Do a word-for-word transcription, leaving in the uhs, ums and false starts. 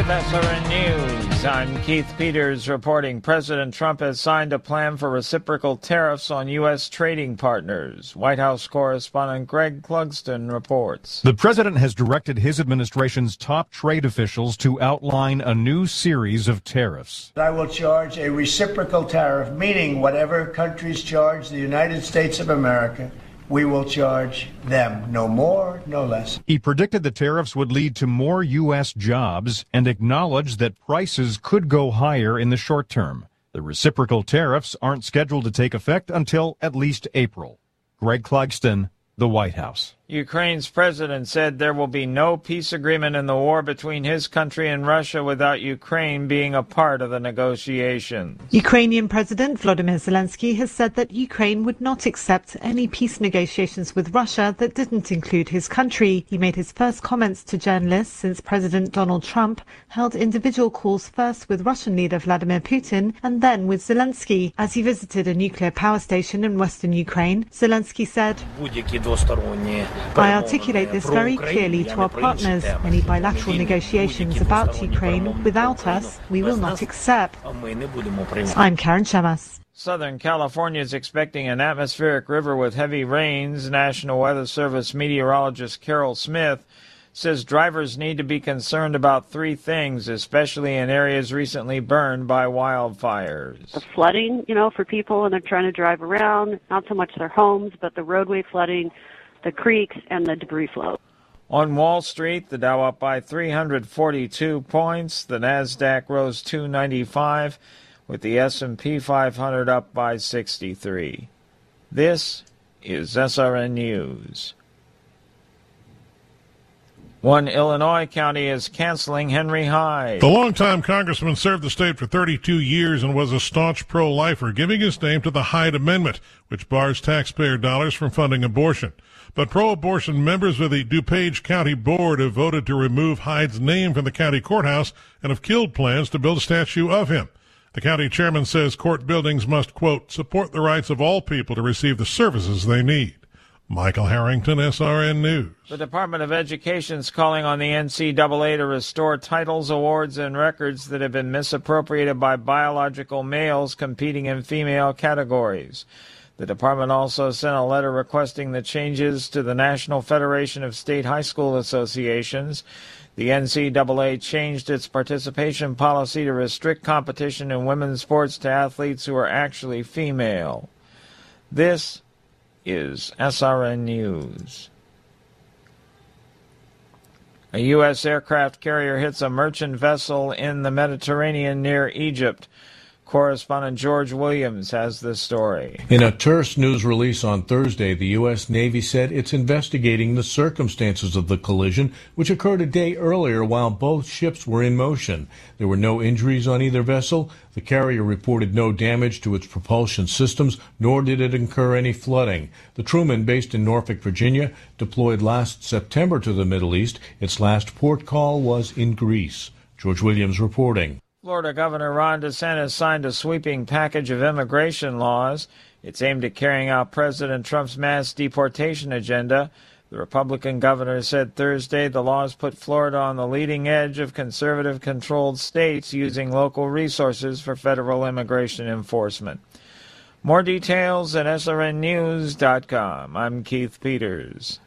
with S R N News. I'm Keith Peters reporting President Trump has signed a plan for reciprocal tariffs on U S trading partners. White House correspondent Greg Clugston reports. The president has directed his administration's top trade officials to outline a new series of tariffs. I will charge a reciprocal tariff, meaning whatever countries charge the United States of America, we will charge them, no more, no less. He predicted the tariffs would lead to more U S jobs and acknowledged that prices could go higher in the short term. The reciprocal tariffs aren't scheduled to take effect until at least April. Greg Clugston, the White House. Ukraine's president said there will be no peace agreement in the war between his country and Russia without Ukraine being a part of the negotiations. Ukrainian President Volodymyr Zelensky has said that Ukraine would not accept any peace negotiations with Russia that didn't include his country. He made his first comments to journalists since President Donald Trump held individual calls first with Russian leader Vladimir Putin and then with Zelensky. As he visited a nuclear power station in western Ukraine, Zelensky said, I articulate this very clearly to our partners. Any bilateral negotiations about Ukraine without us, we will not accept. I'm Karen Shemas. Southern California is expecting an atmospheric river with heavy rains. National Weather Service meteorologist Carol Smith says drivers need to be concerned about three things, especially in areas recently burned by wildfires. The flooding, you know, for people when they're trying to drive around, not so much their homes, but the roadway flooding, the creeks, and the debris flow. On Wall Street, the Dow up by three hundred forty-two points. The Nasdaq rose two ninety-five, with the S and P five hundred up by sixty-three. This is S R N News. One Illinois county is canceling Henry Hyde. The longtime congressman served the state for thirty-two years and was a staunch pro-lifer, giving his name to the Hyde Amendment, which bars taxpayer dollars from funding abortion. But pro-abortion members of the DuPage County Board have voted to remove Hyde's name from the county courthouse and have killed plans to build a statue of him. The county chairman says court buildings must, quote, support the rights of all people to receive the services they need. Michael Harrington, S R N News. The Department of Education is calling on the N C double A to restore titles, awards, and records that have been misappropriated by biological males competing in female categories. The department also sent a letter requesting the changes to the National Federation of State High School Associations. The N C double A changed its participation policy to restrict competition in women's sports to athletes who are actually female. This is S R N News. A U S aircraft carrier hits a merchant vessel in the Mediterranean near Egypt. Correspondent George Williams has this story. In a terse news release on Thursday, the U S Navy said it's investigating the circumstances of the collision, which occurred a day earlier while both ships were in motion. There were no injuries on either vessel. The carrier reported no damage to its propulsion systems, nor did it incur any flooding. The Truman, based in Norfolk, Virginia, deployed last September to the Middle East. Its last port call was in Greece. George Williams reporting. Florida Governor Ron DeSantis signed a sweeping package of immigration laws. It's aimed at carrying out President Trump's mass deportation agenda. The Republican governor said Thursday the laws put Florida on the leading edge of conservative-controlled states using local resources for federal immigration enforcement. More details at S R N news dot com. I'm Keith Peters.